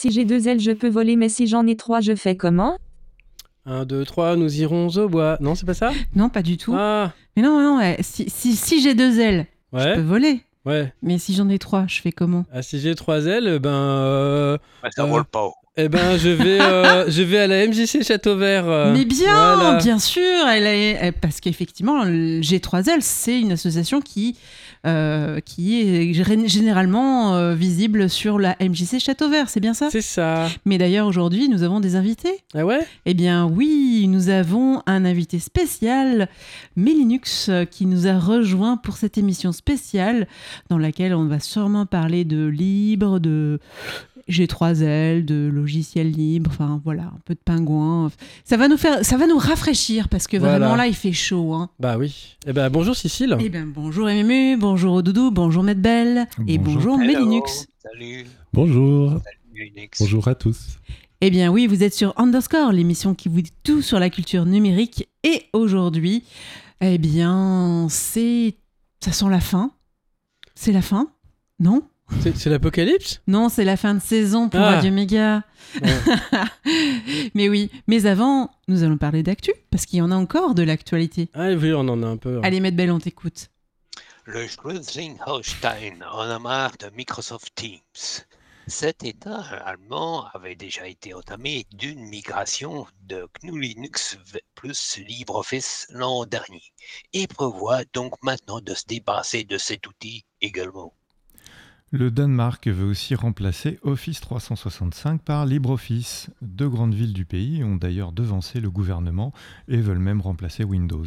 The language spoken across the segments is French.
Si j'ai 2 ailes, je peux voler, mais si j'en ai 3, je fais comment ? 1, 2, 3, nous irons au bois. Non, c'est pas ça ? Non, pas du tout. Ah, Mais non, si j'ai 2 ailes, je peux ouais, voler. ouais. Mais si j'en ai 3, je fais comment ? Ah, si j'ai 3 ailes, Ça vole pas. je vais à la MJC Château Vert. Mais voilà. bien sûr, parce qu'effectivement, le G3L, c'est une association qui est généralement visible sur la MJC Château Vert, c'est bien ça ? C'est ça. Mais d'ailleurs, aujourd'hui, nous avons des invités. Ah ouais ? Eh bien oui, nous avons un invité spécial, Mélinux, qui nous a rejoint pour cette émission spéciale dans laquelle on va sûrement parler de libre, de G3L, de logiciels libres, enfin voilà, un peu de pingouin. Ça va nous rafraîchir parce que Voilà. vraiment là, il fait chaud. Hein. Bah oui. Eh ben bonjour Cécile. Eh bien bonjour MMU, bonjour Doudou, bonjour Medbel et bonjour Hello. Mélinux. Salut. Bonjour, Salut Linux. bonjour à tous. Eh bien oui, vous êtes sur Underscore, l'émission qui vous dit tout sur la culture numérique. Et aujourd'hui, eh bien, ça sent la fin. C'est la fin ? Non ? C'est l'apocalypse ? Non, c'est la fin de saison pour Ah. Radio Méga. Ouais. Mais oui, mais avant, nous allons parler d'actu, parce qu'il y en a encore de l'actualité. Ah oui, on en a un peu. Allez, Medbel, on t'écoute. Le Schleswig-Holstein en a marre de Microsoft Teams. Cet État allemand avait déjà été entamé d'une migration de GNU Linux plus LibreOffice l'an dernier et prévoit donc maintenant de se débarrasser de cet outil également. Le Danemark veut aussi remplacer Office 365 par LibreOffice. 2 grandes villes du pays ont d'ailleurs devancé le gouvernement et veulent même remplacer Windows.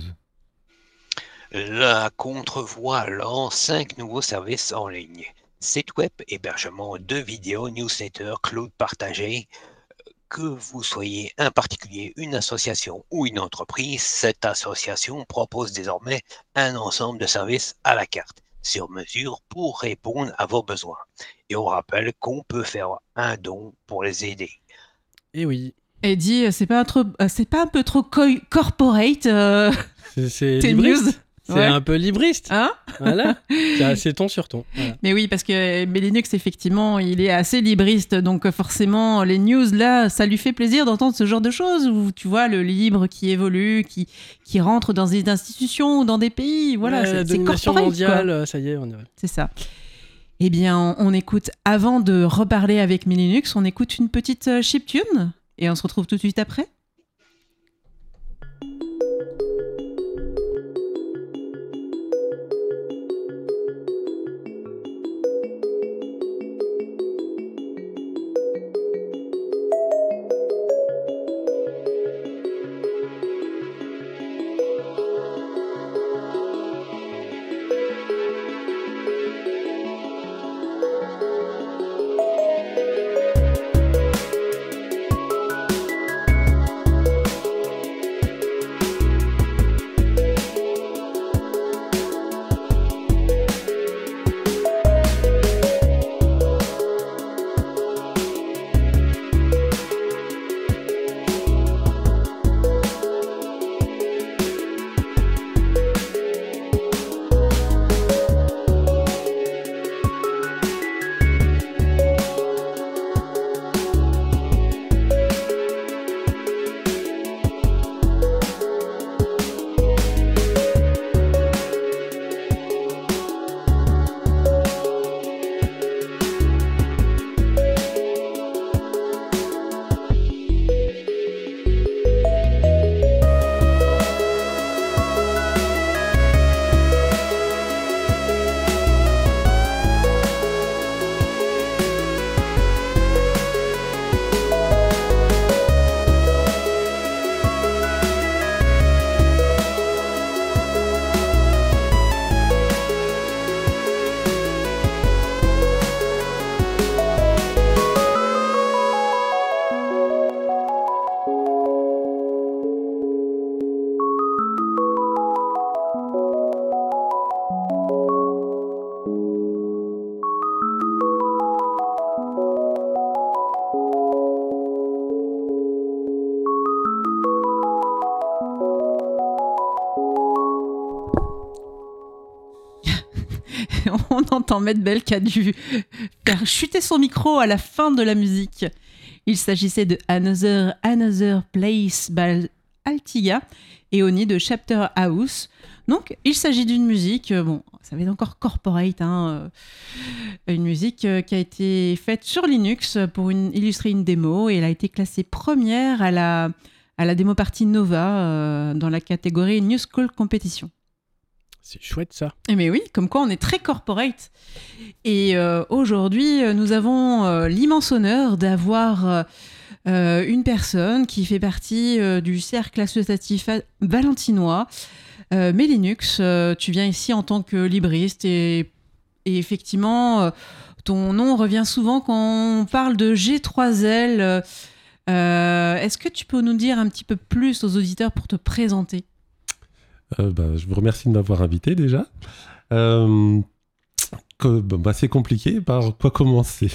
La Contrevoix lance 5 nouveaux services en ligne. Site web, hébergement de vidéos, newsletter, cloud partagé. Que vous soyez un particulier, une association ou une entreprise, cette association propose désormais un ensemble de services à la carte, sur mesure pour répondre à vos besoins. Et on rappelle qu'on peut faire un don pour les aider. Et oui. Eddie, c'est pas un peu trop corporate C'est tes libriste. news ? C'est Ouais. un peu libriste. Hein ? Voilà. C'est ton sur ton. Voilà. Mais oui, parce que Mélinux, effectivement, il est assez libriste, donc forcément, les news, là, ça lui fait plaisir d'entendre ce genre de choses, où tu vois le libre qui évolue, qui rentre dans des institutions ou dans des pays, voilà, Ouais, la c'est domination corporate, mondiale, quoi. ça y est, on y va. C'est ça. Eh bien, on écoute, avant de reparler avec Mélinux, on écoute une petite chiptune, et on se retrouve tout de suite après. On entend Medbel qui a dû faire chuter son micro à la fin de la musique. Il s'agissait de Another Place by Altiga et Oni de Chapter House. Donc, il s'agit d'une musique, ça va être encore corporate, une musique qui a été faite sur Linux pour illustrer une démo, et elle a été classée première à la démo partie Nova dans la catégorie New School Competition. C'est chouette ça. Mais oui, comme quoi on est très corporate. Et aujourd'hui, nous avons l'immense honneur d'avoir une personne qui fait partie du cercle associatif valentinois, Melinux. Tu viens ici en tant que libriste et effectivement, ton nom revient souvent quand on parle de G3L. Est-ce que tu peux nous dire un petit peu plus aux auditeurs pour te présenter ? Je vous remercie de m'avoir invité déjà. C'est compliqué, par quoi commencer?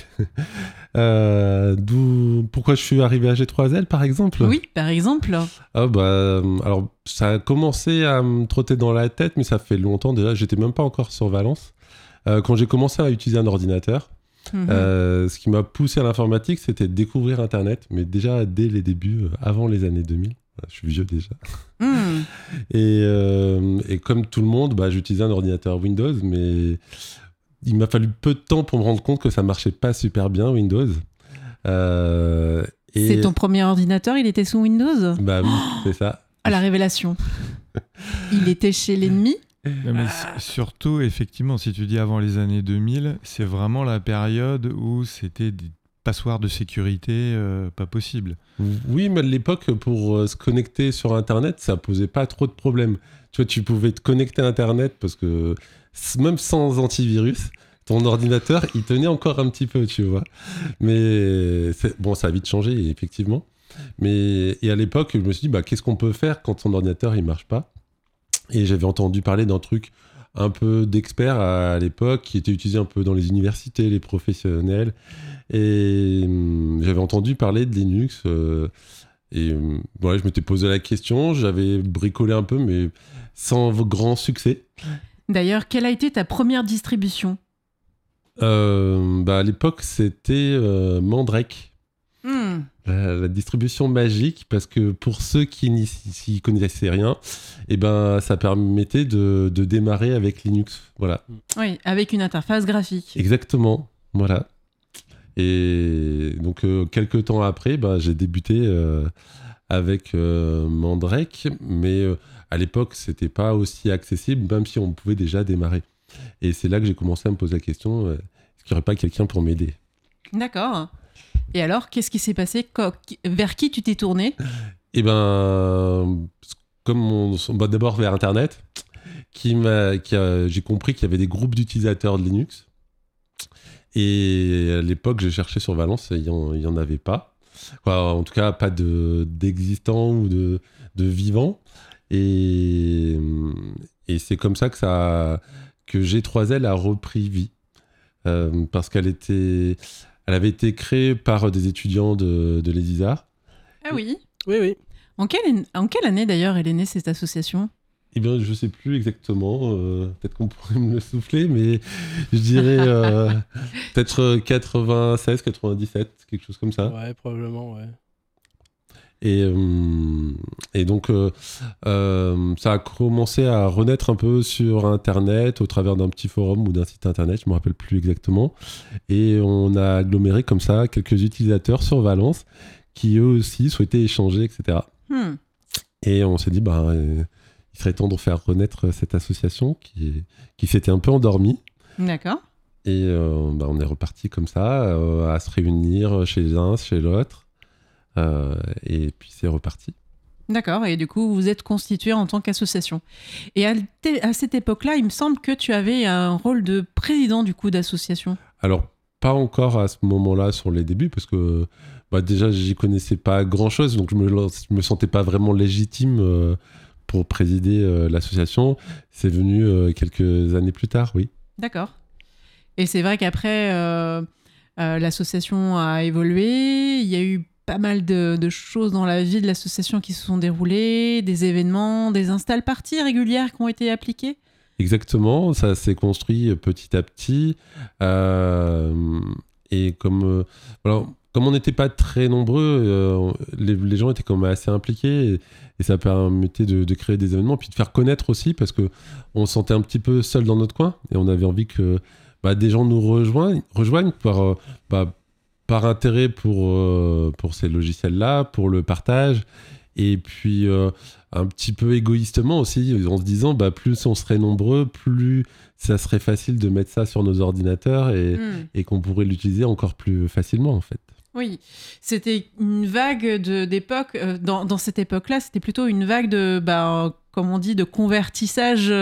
Pourquoi je suis arrivé à G3L par exemple? Oui, par exemple. Alors ça a commencé à me trotter dans la tête, mais ça fait longtemps déjà, j'étais même pas encore sur Valence. Quand j'ai commencé à utiliser un ordinateur, ce qui m'a poussé à l'informatique, c'était de découvrir Internet, mais déjà dès les débuts, avant les années 2000. Je suis vieux déjà. Et comme tout le monde, j'utilisais un ordinateur Windows, mais il m'a fallu peu de temps pour me rendre compte que ça marchait pas super bien Windows. C'est ton premier ordinateur, il était sous Windows ? Bah oui, c'est ça. À la révélation. Il était chez l'ennemi ? Non, mais surtout, effectivement, si tu dis avant les années 2000, c'est vraiment la période où c'était des passoires de sécurité pas possible. Oui, mais à l'époque, pour se connecter sur Internet, ça posait pas trop de problèmes. Tu vois, tu pouvais te connecter à Internet parce que même sans antivirus, ton ordinateur, il tenait encore un petit peu, tu vois. Mais ça a vite changé, effectivement. Et à l'époque, je me suis dit, qu'est-ce qu'on peut faire quand ton ordinateur, il marche pas ? Et j'avais entendu parler d'un truc un peu d'expert à l'époque, qui était utilisé un peu dans les universités, les professionnels. Et j'avais entendu parler de Linux. Je m'étais posé la question, j'avais bricolé un peu, mais sans grand succès. D'ailleurs, quelle a été ta première distribution ? À l'époque, c'était Mandrake. La distribution magique, parce que pour ceux qui n'y connaissaient rien, ça permettait de démarrer avec Linux. Voilà. Oui, avec une interface graphique. Exactement, voilà. Et donc, quelques temps après, j'ai débuté avec Mandrake, mais à l'époque, c'était pas aussi accessible, même si on pouvait déjà démarrer. Et c'est là que j'ai commencé à me poser la question, est-ce qu'il n'y aurait pas quelqu'un pour m'aider ? D'accord. Et alors, qu'est-ce qui s'est passé ? Vers qui tu t'es tourné ? D'abord vers Internet, j'ai compris qu'il y avait des groupes d'utilisateurs de Linux. Et à l'époque, j'ai cherché sur Valence, il y en avait pas. En tout cas, pas d'existants ou de vivants. Et c'est comme ça que G3L a repris vie. Parce qu'elle avait été créée par des étudiants de l'EDISAR. Ah oui ? Oui. En quelle année d'ailleurs elle est née cette association ? Je ne sais plus exactement. Peut-être qu'on pourrait me le souffler, mais je dirais peut-être 96, 97, quelque chose comme ça. Ouais, probablement, ouais. Et donc, ça a commencé à renaître un peu sur Internet au travers d'un petit forum ou d'un site Internet, je ne me rappelle plus exactement. Et on a aggloméré comme ça quelques utilisateurs sur Valence qui eux aussi souhaitaient échanger, etc. Et on s'est dit, il serait temps de faire renaître cette association qui s'était un peu endormie. D'accord. Et on est reparti comme ça, à se réunir chez l'un, chez l'autre. Et puis c'est reparti. D'accord, et du coup vous vous êtes constitué en tant qu'association. Et à cette époque-là, il me semble que tu avais un rôle de président du coup d'association. Alors pas encore à ce moment-là sur les débuts, parce que déjà j'y connaissais pas grand-chose, donc je me sentais pas vraiment légitime pour présider l'association. C'est venu quelques années plus tard, oui. D'accord. Et c'est vrai qu'après l'association a évolué, il y a eu pas mal de choses dans la vie de l'association qui se sont déroulées, des événements, des install-parties régulières qui ont été appliquées. Exactement, ça s'est construit petit à petit. Et comme on n'était pas très nombreux, les gens étaient quand même assez impliqués et ça permettait de créer des événements, puis de faire connaître aussi, parce qu'on se sentait un petit peu seul dans notre coin et on avait envie que des gens nous rejoignent par intérêt pour ces logiciels-là, pour le partage, et puis un petit peu égoïstement aussi, en se disant plus on serait nombreux, plus ça serait facile de mettre ça sur nos ordinateurs et qu'on pourrait l'utiliser encore plus facilement en fait. Oui, c'était une vague d'époque. Dans cette époque-là, c'était plutôt une vague comme on dit, de convertissage.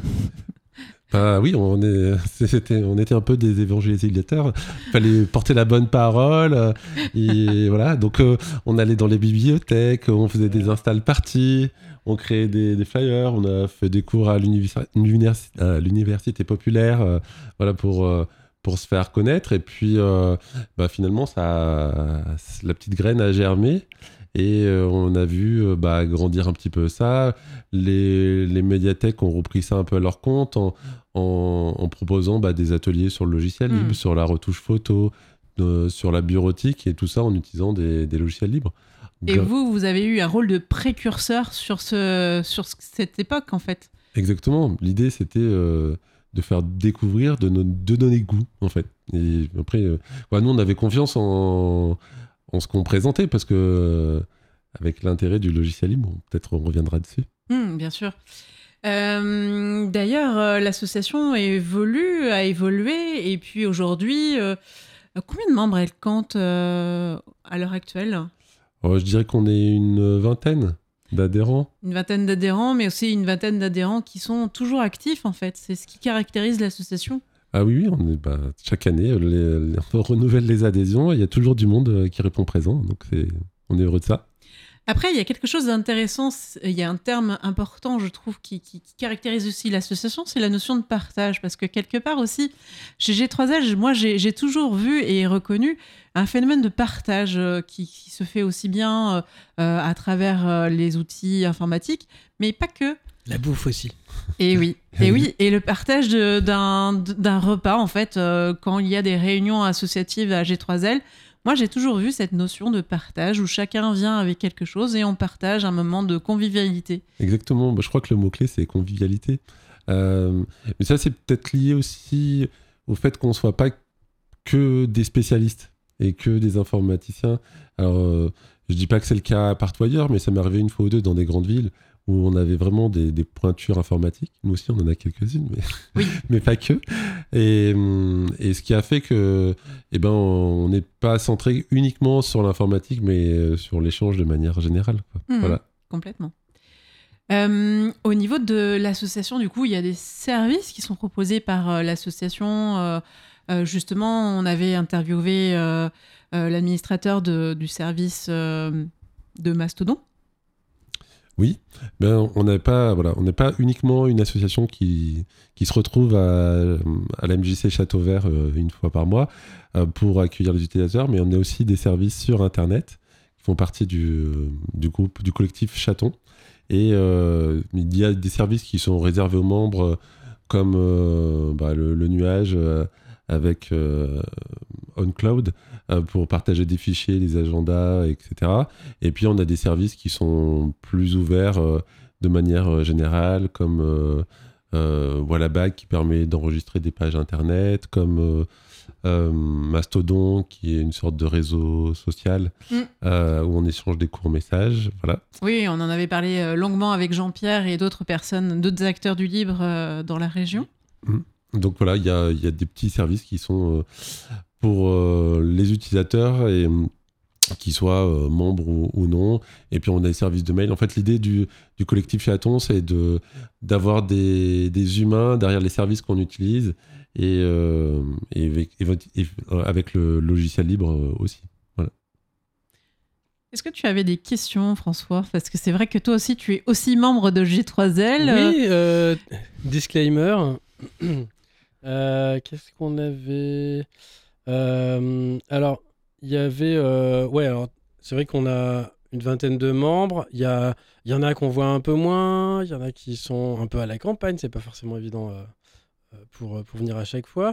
Oui, on était un peu des évangélisateurs. Il fallait porter la bonne parole. Et voilà, donc on allait dans les bibliothèques, on faisait des install parties, on créait des flyers, on a fait des cours à l'université populaire, pour se faire connaître. Et puis finalement, la petite graine a germé. Et on a vu grandir un petit peu ça. Les médiathèques ont repris ça un peu à leur compte en proposant des ateliers sur le logiciel libre, sur la retouche photo, sur la bureautique, et tout ça en utilisant des logiciels libres. Et vous avez eu un rôle de précurseur sur cette époque, en fait. Exactement. L'idée, c'était de faire découvrir, de donner goût, en fait. Et après, nous, on avait confiance en ce qu'on présentait, parce que avec l'intérêt du logiciel libre, peut-être on reviendra dessus. Bien sûr. D'ailleurs, l'association a évolué, et puis aujourd'hui, combien de membres elle compte à l'heure actuelle ? Je dirais qu'on est une vingtaine d'adhérents. Une vingtaine d'adhérents, mais aussi une vingtaine d'adhérents qui sont toujours actifs, en fait. C'est ce qui caractérise l'association. Ah oui, chaque année, on renouvelle les adhésions, et il y a toujours du monde qui répond présent, donc on est heureux de ça. Après, il y a quelque chose d'intéressant, il y a un terme important, je trouve, qui caractérise aussi l'association, c'est la notion de partage, parce que quelque part aussi, chez G3L, moi, j'ai toujours vu et reconnu un phénomène de partage qui se fait aussi bien à travers les outils informatiques, mais pas que. La bouffe aussi. Et oui, et le partage d'un repas, en fait, quand il y a des réunions associatives à G3L, moi, j'ai toujours vu cette notion de partage où chacun vient avec quelque chose et on partage un moment de convivialité. Exactement. Je crois que le mot-clé, c'est convivialité. Mais ça, c'est peut-être lié aussi au fait qu'on ne soit pas que des spécialistes et que des informaticiens. Alors, je ne dis pas que c'est le cas partout ailleurs, mais ça m'est arrivé une fois ou deux dans des grandes villes où on avait vraiment des pointures informatiques. Nous aussi, on en a quelques-unes, mais pas que. Et ce qui a fait que, on n'est pas centré uniquement sur l'informatique, mais sur l'échange de manière générale. Voilà. Complètement. Au niveau de l'association, du coup, il y a des services qui sont proposés par l'association. Justement, on avait interviewé l'administrateur du service de Mastodon. Oui, on n'est pas uniquement une association qui se retrouve à la MJC Château Vert une fois par mois pour accueillir les utilisateurs, mais on a aussi des services sur Internet qui font partie du collectif Chaton. Et il y a des services qui sont réservés aux membres comme le nuage avec OnCloud pour partager des fichiers, des agendas, etc. Et puis on a des services qui sont plus ouverts de manière générale, comme Wallabag qui permet d'enregistrer des pages internet, comme Mastodon qui est une sorte de réseau social où on échange des courts messages. Voilà. Oui, on en avait parlé longuement avec Jean-Pierre et d'autres acteurs du libre dans la région. Donc voilà, il y a des petits services qui sont pour les utilisateurs et qu'ils soient membres ou non. Et puis on a des services de mail. En fait, l'idée du collectif Chaton, c'est d'avoir des humains derrière les services qu'on utilise et avec le logiciel libre aussi. Voilà. Est-ce que tu avais des questions, François ? Parce que c'est vrai que toi aussi, tu es aussi membre de G3L. Oui, disclaimer. Qu'est-ce qu'on avait alors, il y avait... alors, c'est vrai qu'on a une vingtaine de membres. Il y en a qu'on voit un peu moins. Il y en a qui sont un peu à la campagne. C'est pas forcément évident pour venir à chaque fois.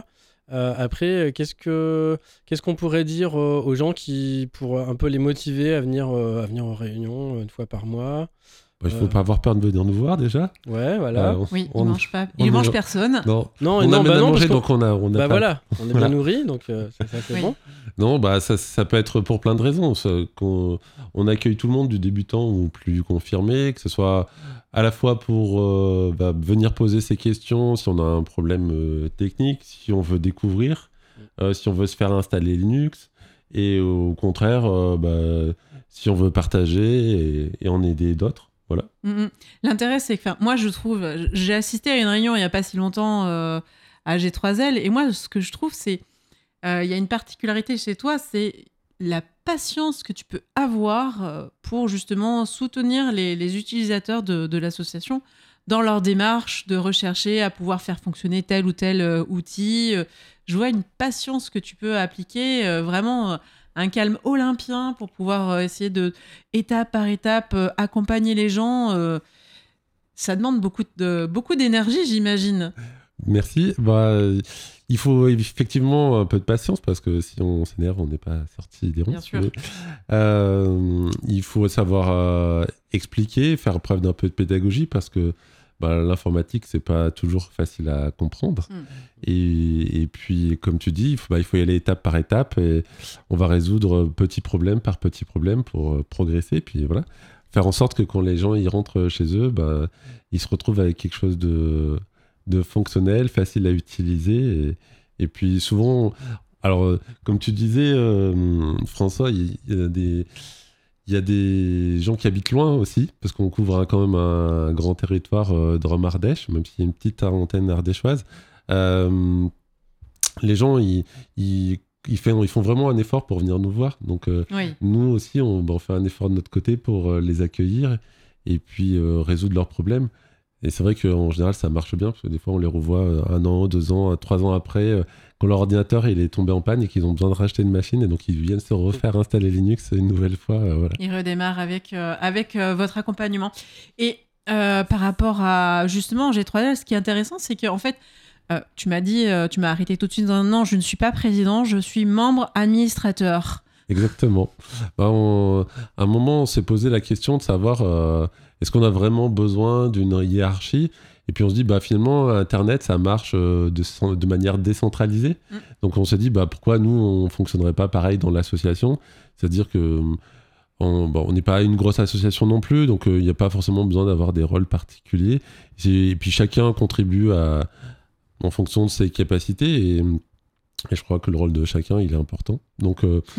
Après, qu'est-ce qu'on pourrait dire aux gens pour un peu les motiver à venir aux réunions une fois par mois? Il faut pas avoir peur de venir nous voir déjà. Ouais, voilà. Oui, il mange pas. Il mange personne. Non, Non, on non, amène bah à non, manger, parce donc on a Bah pas... voilà, on est bien Voilà. nourris, donc ça c'est Oui. bon. Non, bah ça peut être pour plein de raisons. On accueille tout le monde, du débutant ou plus confirmé, que ce soit à la fois pour venir poser ses questions si on a un problème technique, si on veut découvrir, si on veut se faire installer Linux, et au contraire, si on veut partager et en aider d'autres. Voilà. L'intérêt, c'est que moi, je trouve, j'ai assisté à une réunion il n'y a pas si longtemps à G3L, et moi, ce que je trouve, c'est il y a une particularité chez toi, c'est la patience que tu peux avoir pour justement soutenir les utilisateurs de l'association dans leur démarche de rechercher à pouvoir faire fonctionner tel ou tel outil. Je vois une patience que tu peux appliquer, vraiment un calme olympien pour pouvoir essayer de, étape par étape, accompagner les gens. Ça demande beaucoup d'énergie, j'imagine. Merci. Il faut effectivement un peu de patience parce que si on s'énerve, on n'est pas sorti des ronces. Bien sûr. Il faut savoir expliquer, faire preuve d'un peu de pédagogie parce que l'informatique, c'est pas toujours facile à comprendre. Et puis, comme tu dis, il faut y aller étape par étape et on va résoudre petit problème par petit problème pour progresser. Puis voilà, faire en sorte que quand les gens y rentrent chez eux, ils se retrouvent avec quelque chose de fonctionnel, facile à utiliser. Et puis souvent, alors comme tu disais, François, il y a des gens qui habitent loin aussi, parce qu'on couvre quand même un grand territoire de Rome-Ardèche, même s'il y a une petite antenne ardéchoise. Les gens, ils font vraiment un effort pour venir nous voir. Donc Oui. nous aussi, on fait un effort de notre côté pour les accueillir et puis résoudre leurs problèmes. Et c'est vrai qu'en général, ça marche bien, parce que des fois, on les revoit 1 an, 2 ans, 3 ans après, quand leur ordinateur il est tombé en panne et qu'ils ont besoin de racheter une machine, et donc ils viennent se refaire installer Linux une nouvelle fois. Voilà. Ils redémarrent avec votre accompagnement. Et par rapport à, justement, G3L, ce qui est intéressant, c'est qu'en fait, tu m'as arrêté tout de suite en disant non, je ne suis pas président, je suis membre administrateur. Exactement. À un moment, on s'est posé la question de savoir est-ce qu'on a vraiment besoin d'une hiérarchie ? Et puis on se dit, finalement, Internet, ça marche de manière décentralisée. Donc on s'est dit, pourquoi nous, on ne fonctionnerait pas pareil dans l'association ? C'est-à-dire que on n'est pas une grosse association non plus, donc il n'y a pas forcément besoin d'avoir des rôles particuliers. Et puis chacun contribue en fonction de ses capacités. Et je crois que le rôle de chacun, il est important. Donc,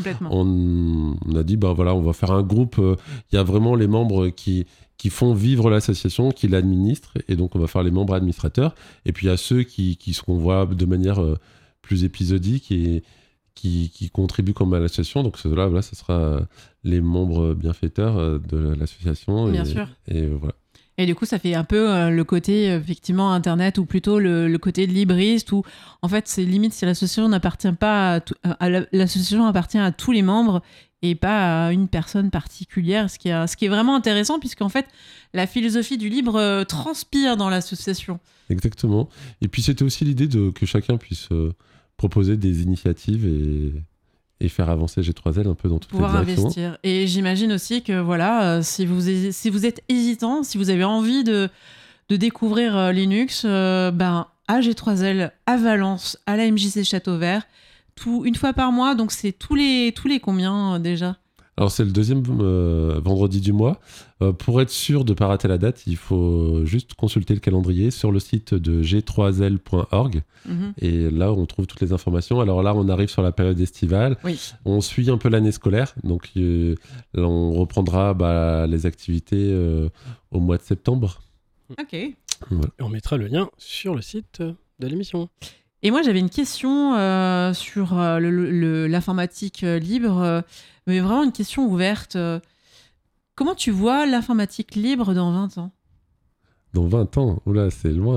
on a dit, on va faire un groupe. Il y a vraiment les membres qui font vivre l'association, qui l'administrent. Et donc, on va faire les membres administrateurs. Et puis, il y a ceux qui qu'on voit de manière plus épisodique et qui contribuent comme à l'association. Donc, ceux-là, ce sera les membres bienfaiteurs de l'association. Bien sûr. Et voilà. Et du coup, ça fait un peu le côté, effectivement, Internet, ou plutôt le côté libriste, où, en fait, c'est limite si l'association n'appartient pas l'association appartient à tous les membres et pas à une personne particulière, ce qui est vraiment intéressant, puisqu'en fait, la philosophie du libre transpire dans l'association. Exactement. Et puis, c'était aussi l'idée que chacun puisse proposer des initiatives et faire avancer G3L un peu dans toutes les directions. Pouvoir investir. Et j'imagine aussi que voilà, si vous êtes hésitant, si vous avez envie de découvrir Linux, à G3L, à Valence, à la MJC Château Vert, une fois par mois, donc c'est tous les combien déjà ? Alors c'est le 2e vendredi du mois. Pour être sûr de ne pas rater la date, il faut juste consulter le calendrier sur le site de g3l.org. Et là, on trouve toutes les informations. Alors là, on arrive sur la période estivale. Oui. On suit un peu l'année scolaire. Donc là, on reprendra les activités au mois de septembre. Ok. Voilà. Et on mettra le lien sur le site de l'émission. Et moi, j'avais une question sur l'informatique libre, mais vraiment une question ouverte. Comment tu vois l'informatique libre dans 20 ans ? Dans 20 ans, oula, c'est loin.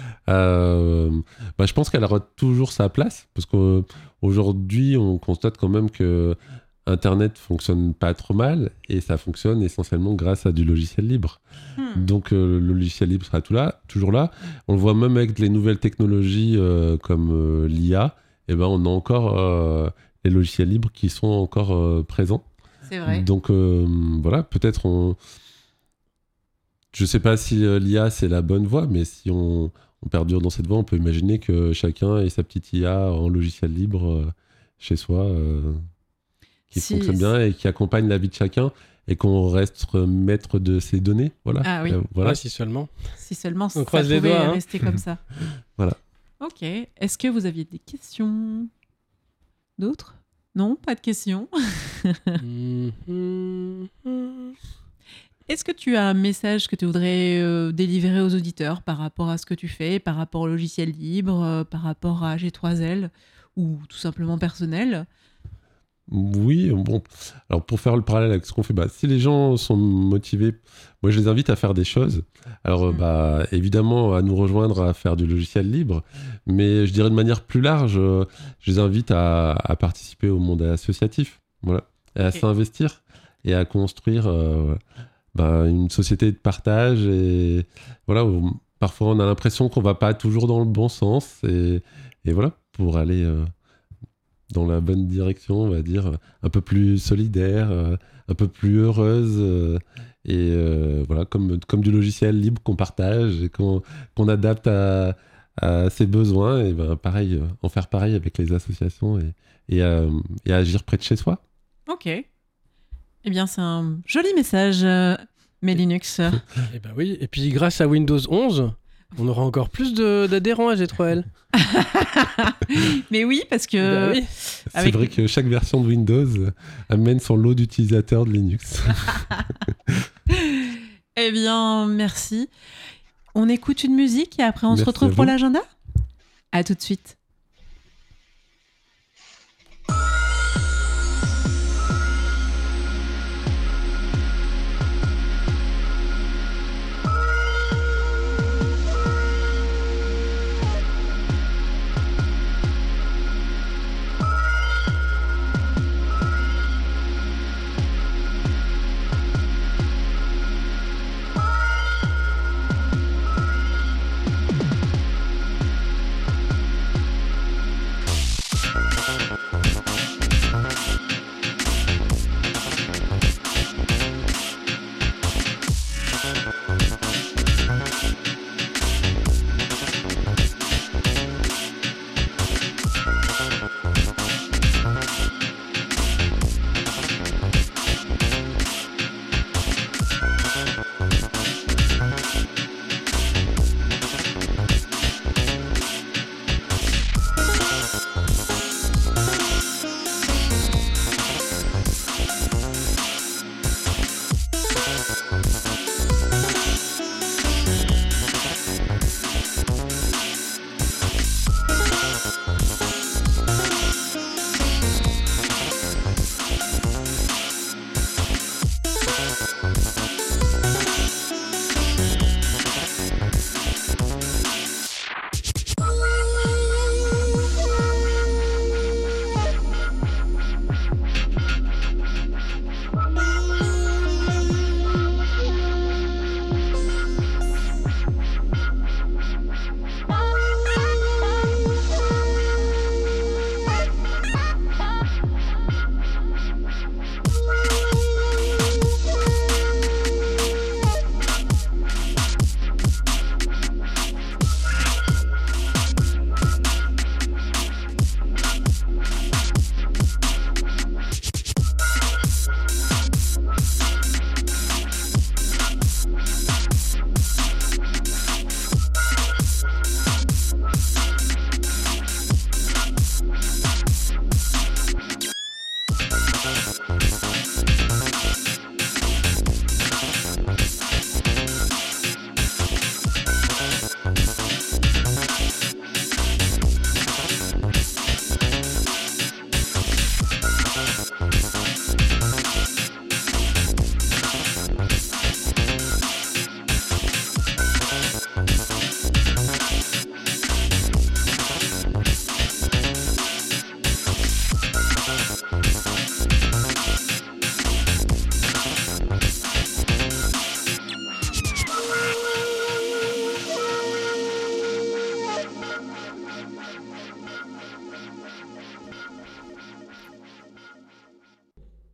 Je pense qu'elle aura toujours sa place, parce qu'aujourd'hui, on constate quand même que Internet fonctionne pas trop mal, et ça fonctionne essentiellement grâce à du logiciel libre. Donc le logiciel libre sera toujours là. On le voit même avec les nouvelles technologies comme l'IA, ben, on a encore les logiciels libres qui sont encore présents. C'est vrai. Donc voilà, peut-être je sais pas si l'IA c'est la bonne voie, mais si on perdure dans cette voie, on peut imaginer que chacun ait sa petite IA en logiciel libre chez soi qui fonctionne bien et qui accompagne la vie de chacun et qu'on reste maître de ses données. Voilà. Ah oui. Voilà. Ouais, si seulement. Si seulement On ça croise les pouvait doigts, hein. rester comme ça. Voilà. Ok. Est-ce que vous aviez des questions? D'autres? Non, pas de questions. Est-ce que tu as un message que tu voudrais délivrer aux auditeurs par rapport à ce que tu fais, par rapport au logiciel libre, par rapport à G3L ou tout simplement personnel? Oui, bon. Alors pour faire le parallèle avec ce qu'on fait, si les gens sont motivés, moi je les invite à faire des choses. Alors évidemment à nous rejoindre à faire du logiciel libre, mais je dirais de manière plus large, je les invite à participer au monde associatif, voilà, et à s'investir et à construire une société de partage. Et voilà, où parfois on a l'impression qu'on va pas toujours dans le bon sens, et voilà, pour aller dans la bonne direction, on va dire, un peu plus solidaire, un peu plus heureuse, et voilà, comme du logiciel libre qu'on partage et qu'on adapte à ses besoins, et pareil, en faire pareil avec les associations et agir près de chez soi. Ok. Eh bien, c'est un joli message, Melinux. Eh ben oui, et puis grâce à Windows 11, on aura encore plus d'adhérents à G3L. Mais oui, parce que... Bah oui. C'est vrai que chaque version de Windows amène son lot d'utilisateurs de Linux. Eh bien, merci. On écoute une musique et après on se Merci retrouve à pour vous. l'agenda? À tout de suite.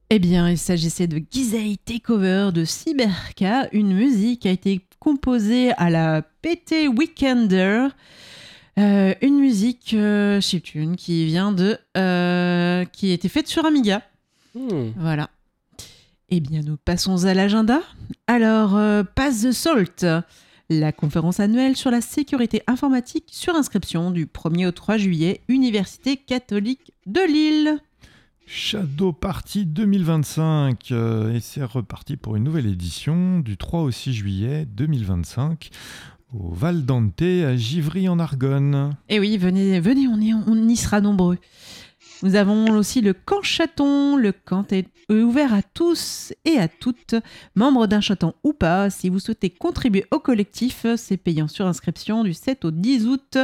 Eh bien, il s'agissait de Gizeh Takeover de Cyberka. Une musique a été composée à la PT Weekender. Une musique chiptune qui vient de... qui a été faite sur Amiga. Voilà. Eh bien, nous passons à l'agenda. Alors, Pass the Salt, la conférence annuelle sur la sécurité informatique sur inscription du 1er au 3 juillet, Université catholique de Lille. Shadow Party 2025, et c'est reparti pour une nouvelle édition du 3 au 6 juillet 2025 au Val d'Ante à Givry en Argonne. Eh oui, venez, on y sera nombreux. Nous avons aussi le camp chaton. Le camp est ouvert à tous et à toutes, membres d'un chaton ou pas. Si vous souhaitez contribuer au collectif, c'est payant sur inscription du 7 au 10 août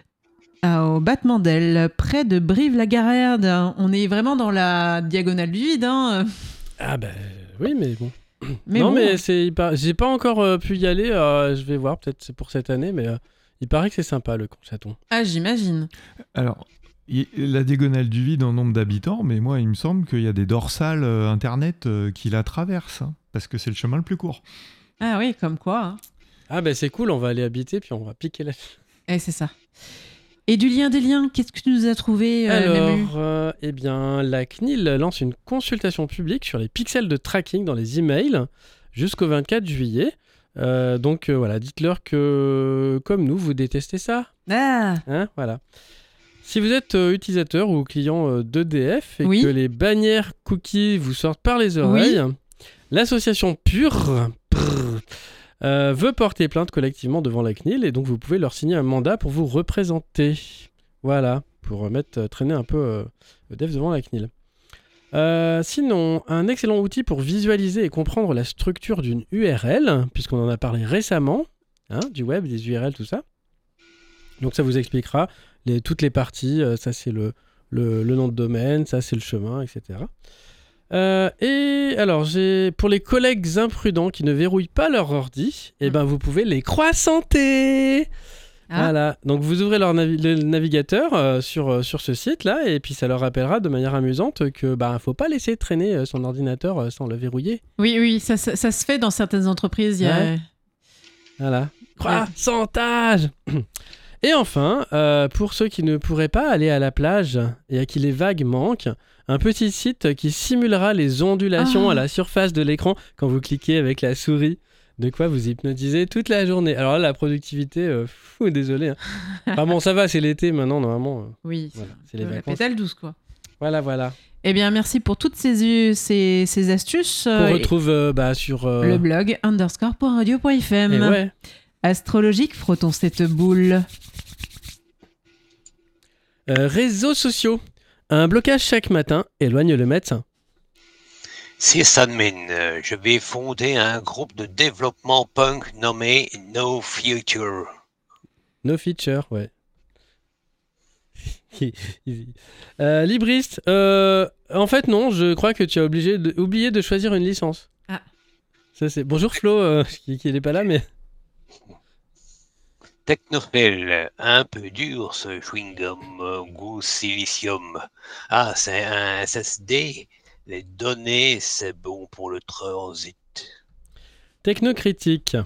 au battement d'aile, près de Brive-la-Gaillarde. On est vraiment dans la diagonale du vide. Hein. Ah ben oui, mais bon. Mais non, bon. mais j'ai pas encore pu y aller. Je vais voir, peut-être c'est pour cette année, mais il paraît que c'est sympa le camp chaton. Ah, j'imagine. Alors, la diagonale du vide en nombre d'habitants, mais moi, il me semble qu'il y a des dorsales internet qui la traversent, hein, parce que c'est le chemin le plus court. Ah oui, comme quoi. Hein. Ah ben c'est cool, on va aller habiter, puis on va piquer la... Eh, c'est ça. Et du lien des liens, qu'est-ce que tu nous as trouvé Memu ? Alors, eh bien, la CNIL lance une consultation publique sur les pixels de tracking dans les emails jusqu'au 24 juillet. Donc voilà, dites-leur que, comme nous, vous détestez ça. Ah, Hein, voilà. Si vous êtes utilisateur ou client d'EDF et Oui. que les bannières cookies vous sortent par les oreilles, l'association Pure veut porter plainte collectivement devant la CNIL et donc vous pouvez leur signer un mandat pour vous représenter. Voilà, pour traîner un peu EDF devant la CNIL. Sinon, un excellent outil pour visualiser et comprendre la structure d'une URL, puisqu'on en a parlé récemment, hein, du web, des URL, tout ça. Donc ça vous expliquera toutes les parties, ça c'est le nom de domaine, ça c'est le chemin, etc. Et alors, pour les collègues imprudents qui ne verrouillent pas leur ordi, eh ben, vous pouvez les croissanter. Ah. Voilà. Donc, vous ouvrez le navigateur sur ce site-là, et puis ça leur rappellera de manière amusante que faut pas laisser traîner son ordinateur sans le verrouiller. Oui, ça se fait dans certaines entreprises. Ouais. Voilà. Croissantage. Et enfin, pour ceux qui ne pourraient pas aller à la plage et à qui les vagues manquent, un petit site qui simulera les ondulations à la surface de l'écran quand vous cliquez avec la souris. De quoi vous hypnotisez toute la journée. Alors là, la productivité, désolé. Hein. Enfin bon, ça va, c'est l'été maintenant, normalement. Oui, voilà, c'est les la vacances. pétale douce, quoi. Voilà. Eh bien, merci pour toutes ces astuces. Qu'on retrouve sur... Le blog _radio.fm. Et ouais. Astrologique, frottons cette boule. Réseaux sociaux. Un blocage chaque matin éloigne le médecin. Sysadmin, je vais fonder un groupe de développement punk nommé No Future. No feature, ouais. Libriste, en fait non, je crois que tu as oublié de choisir une licence. Ah. Ça, c'est... Bonjour Flo, qui n'est pas là, mais... Technophile, un peu dur ce chewing-gum goût silicium. Ah, c'est un SSD. Les données, c'est bon pour le transit. Technocritique.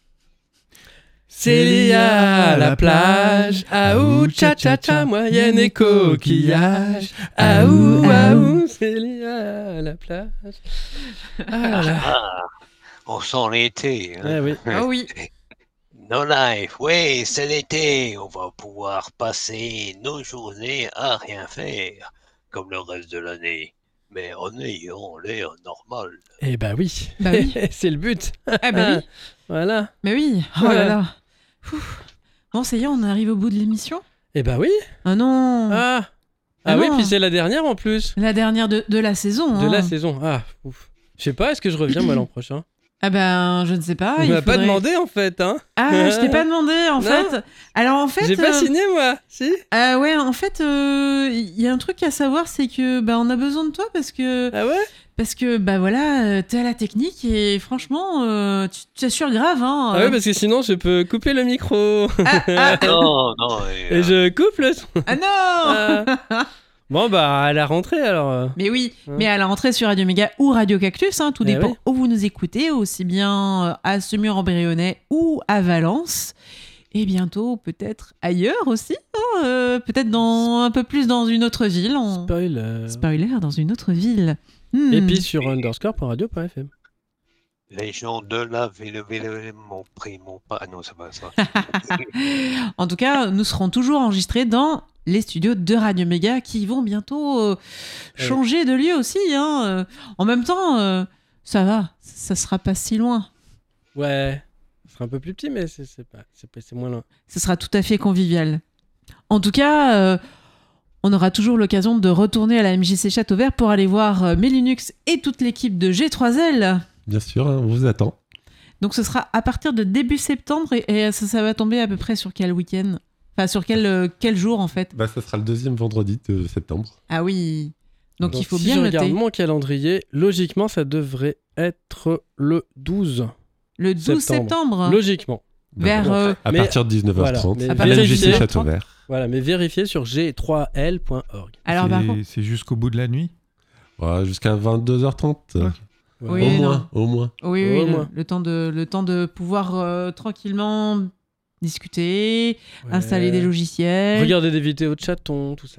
Célia à la plage, aou cha cha cha, moyenne et coquillage, aou Célia à la plage. Ah là. Ah, on sent l'été. Hein. Ah oui. Ah oui. No life, oui, c'est l'été. On va pouvoir passer nos journées à rien faire, comme le reste de l'année. Mais en ayant l'air normal. Eh bah oui, c'est le but. Ah bah oui. Voilà. Mais oui. Oh là là. Bon, ça y est, on arrive au bout de l'émission. Eh bah oui. Ah non. Ah Ah oui, non. puis c'est la dernière en plus. La dernière de la saison. De hein. la saison. Ah, ouf. Je sais pas, est-ce que je reviens moi l'an prochain? Ah ben, je ne sais pas. On il m'a pas faudrait- demandé en fait, hein. Ah, je t'ai pas demandé en Non. fait. Alors en fait. J'ai pas signé moi, si. Ouais, en fait, il y a un truc à savoir, c'est que on a besoin de toi parce que Ah ouais? voilà, t'es à la technique et franchement, tu assures grave, hein. Ah ouais, parce que sinon je peux couper le micro. Ah, Non, Et je coupe le son. ah non. Bon, bah, à la rentrée, alors. Mais oui, Ouais. mais à la rentrée sur Radio Méga ou Radio Cactus, hein, tout Eh dépend oui. où vous nous écoutez, aussi bien à Semur-en-Bréonnais ou à Valence. Et bientôt, peut-être ailleurs aussi, hein, peut-être un peu plus dans une autre ville. Spoiler, dans une autre ville. Et puis sur underscore.radio.fm. Les gens de la ville m'ont pris mon pas. Ah non, ça va. En tout cas, nous serons toujours enregistrés dans les studios de Radio Méga qui vont bientôt changer de lieu aussi. Hein. En même temps, ça va, ça sera pas si loin. Ouais, ce sera un peu plus petit, mais c'est moins loin. Ce sera tout à fait convivial. En tout cas, on aura toujours l'occasion de retourner à la MJC Château Vert pour aller voir Melinux et toute l'équipe de G3L. Bien sûr, hein, on vous attend. Donc ce sera à partir de début septembre et ça va tomber à peu près sur quel week-end ? Enfin, sur quel jour en fait ? Bah, ça sera le 2e vendredi de septembre. Ah oui. Donc il faut si bien je le regarde noter. mon calendrier, logiquement, ça devrait être le 12. Le 12 septembre. Logiquement. Vers À Mais- partir de 19h30, voilà, mais À partir de l'MJC 19h30. Château Vert. Voilà, mais vérifiez sur g3l.org. Alors par contre, C'est jusqu'au bout de la nuit. Ouais, jusqu'à 22h30. Ok. Oui, Au moins. oui, Au moins. le temps de pouvoir tranquillement discuter, Ouais. installer des logiciels, Regardez des vidéos de chatons, tout ça.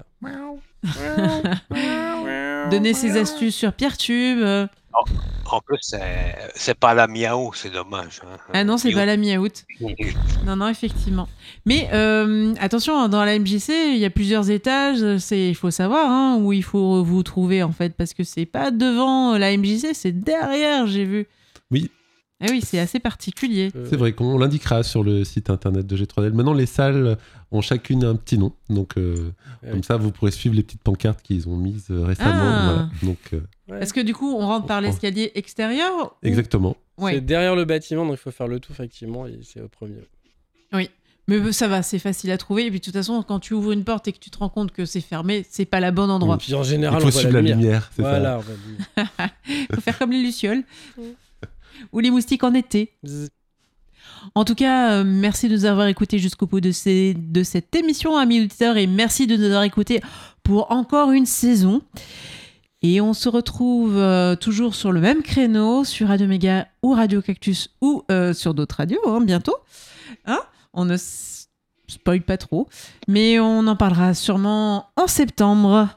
donner ses astuces sur Pierretube. En plus, c'est pas la miaou, c'est dommage. Hein. Ah non, c'est pas la mi-août. Non, non, effectivement. Mais attention, dans la MJC, il y a plusieurs étages. Il faut savoir hein, où il faut vous trouver, en fait, parce que c'est pas devant la MJC, c'est derrière, j'ai vu. Oui. Ah oui, c'est assez particulier. C'est vrai qu'on l'indiquera sur le site internet de G3L. Maintenant, les salles ont chacune un petit nom. Donc, comme ça, vous pourrez suivre les petites pancartes qu'ils ont mises récemment. Ah. Voilà. Donc, Ouais. Est-ce que du coup, on rentre par l'escalier extérieur ou- exactement. Ouais. C'est derrière le bâtiment, donc il faut faire le tour, effectivement, et c'est au premier. Mais ça va, c'est facile à trouver. Et puis de toute façon, quand tu ouvres une porte et que tu te rends compte que c'est fermé, c'est pas le bon endroit. Puis en général, Il faut on voit suivre la la lumière. lumière, c'est Voilà, on voit la lumière. Faut faire comme les lucioles. Ou les moustiques en été. Bzzz. En tout cas, merci de nous avoir écoutés jusqu'au bout de cette émission, amis auditeurs, et merci de nous avoir écoutés pour encore une saison. Et on se retrouve toujours sur le même créneau, sur Radio Méga ou Radio Cactus ou sur d'autres radios, hein, bientôt. Hein, on ne spoil pas trop, mais on en parlera sûrement en septembre.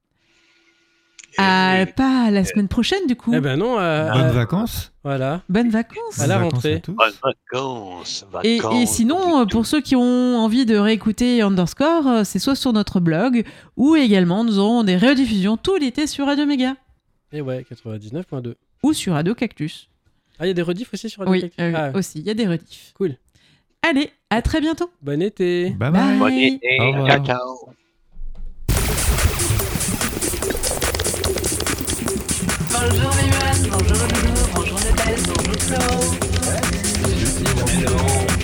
Pas la semaine prochaine, du coup. Eh ben non, Bonnes vacances. voilà. Bonnes vacances. À la Bonnes vacances rentrée. à tous. Bonnes vacances. Et sinon, pour ceux qui ont envie de réécouter Underscore, c'est soit sur notre blog ou également nous aurons des rediffusions tout l'été sur Radio Méga Et ouais, 99.2. ou sur Radio Cactus. Ah, il y a des rediffs aussi sur Radio Oui, Cactus. Ah, aussi, il y a des rediffs. cool. Allez, à très bientôt. Bon été. Bye Bye. bye. Bonne été. Au revoir. Ciao, ciao. Bonjour les bonjour Loulou, bonjour Nodal, bonjour Flo. Hello.